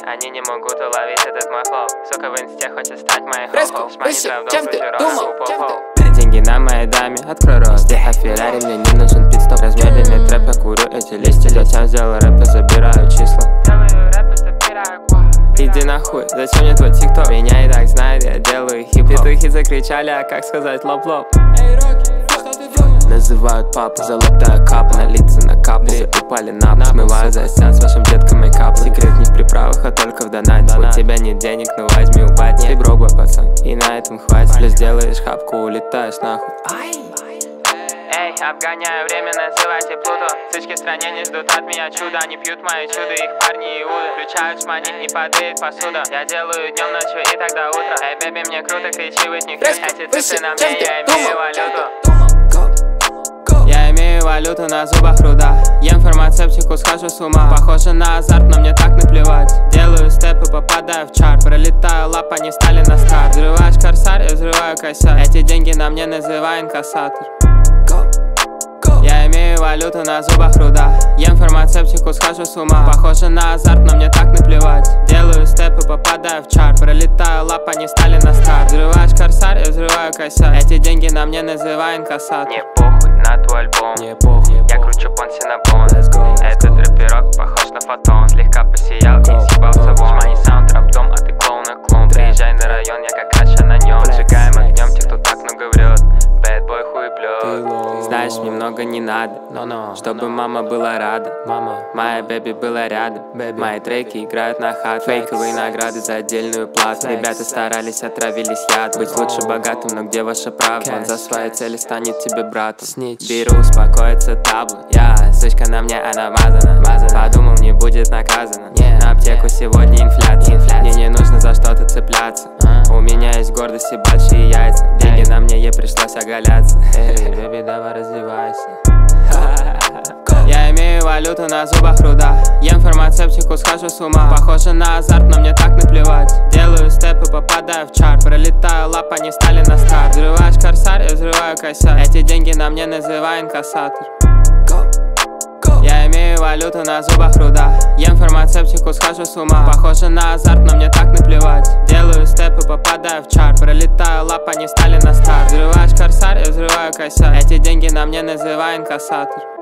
Они не могут уловить этот мой флоу. Сука в инсте хочет стать моей хо-хо. Деньги на моей даме, открой рот. Здесь Феррари, мне не нужен пит-стоп. Размеренный трэп, я курю эти листья. Зачем сделал рэп, я забираю числа. Иди нахуй, зачем мне твой тикток? Меня и так знает, я делаю хип-хоп. Петухи закричали, а как сказать лоп-лоп? Называют папу, золотая капа, на лица накапли, упали на пол. Смываю за стен с вашим детком мейкап. Секрет не в приправах, а только в донате. У тебя нет денег, ну возьми у бати. Ты бробой, пацан, и на этом хватит. Плюс делаешь хапку, улетаешь нахуй. Эй, обгоняю время, называйте Плуту. Сычки в стране не ждут от меня чуда. Они пьют мои чудо, их парни иуды. Включают шмани и падает посуда. Я делаю днем, ночью и тогда утро. Эй, бэби, мне круто, кричи, вы не крыс. Эти цифры на мне, я имею валюту. Я имею валюту на зубах руда. Ем фармацевтику, схожу с ума. Похоже на азарт, но мне так наплевать. Делаю степы, попадаю в чарт. Пролетаю лап, они стали на старт. Взрываешь корсар, я взрываю косяк. Эти деньги на мне, называй инкассатор. Я имею валюту на зубах руда. Ем фармацевтику, схожу с ума. Похоже на азарт, но мне так наплевать. Делаю степы, попадаю в чарт. Пролетаю лап, они стали на старт. Взрываешь корсар, я взрываю косяк. Эти деньги на мне, называй инкассатор. Не похуй на твой альбом, не похуй. Я кручу понсинабон. Этот рэперок похож на фотон. Слегка посиял и съебался вон. Шмани саунд, рэп-дом, а ты клоун на клоун. Приезжай на район, я как Аша на нем. Сжигаем огнем тех, кто так много врет. Бэдбой хуеплет. Знаешь, мне много не надо, чтобы мама была рада. Моя бэби была рядом. Мои треки играют на хат. Фейковые награды за отдельную плату. Ребята старались, отравились яд. Быть лучше богатым, но где ваша правда? Он за свои цели станет тебе братом. Беру, успокоится табло. Сучка на мне, она мазана. Подумал, не будет наказана. На аптеку сегодня инфляция. Мне не нужно за что-то цепляться. У меня есть гордость и большие яйца. Деньги на мне, ей пришлось оголяться. Эй, бэби, давай раздевайся. Я имею валюту на зубах руда. Ем фармацевтику, схожу с ума. Похоже на азарт, но мне так наплевать. Делаю степы, попадаю в чарт. Пролетаю лап, они стали на старт. Взрываешь корсар, я взрываю косяк. Эти деньги на мне, называй инкассатор. Я имею валюту на зубах руда. Ем фармацевтику, схожу с ума. Похоже на азарт, но мне так наплевать. Делаю степы, попадаю в чарт. Пролетаю лап, они стали на старт. Взрываешь корсар, я взрываю косяк. Эти деньги на мне, называй инкассатор.